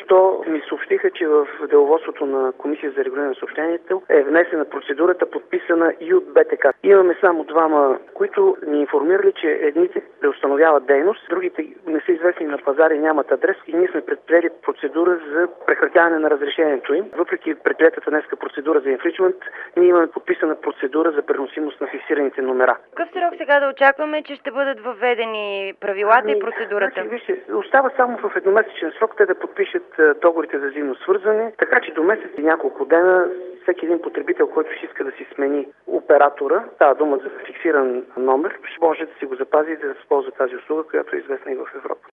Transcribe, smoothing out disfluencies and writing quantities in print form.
току-що ми съобщиха, че в деловодството на Комисия за регулиране на съобщението е внесена процедурата, подписана и от БТК. Имаме само двама, които ни информирали, че едните преустановяват дейност, другите не са известни на пазара и нямат адрес и ние сме предприели процедура за прекратяване на разрешението им. Въпреки предприетата днеска процедура за инфричмент, ние имаме подписана процедура за преносимост на фиксираните номера. Какъв срок сега да очакваме, че ще бъдат въведени правилата и процедурата? Значи, вижте, остава само в едномесечен срок те да подпишат договорите за взаимно свързване, така че до месец и няколко дена всеки един потребител, който ще иска да си смени оператора, става дума за фиксиран номер, ще може да си го запази и да използва тази услуга, която е известна и в Европа.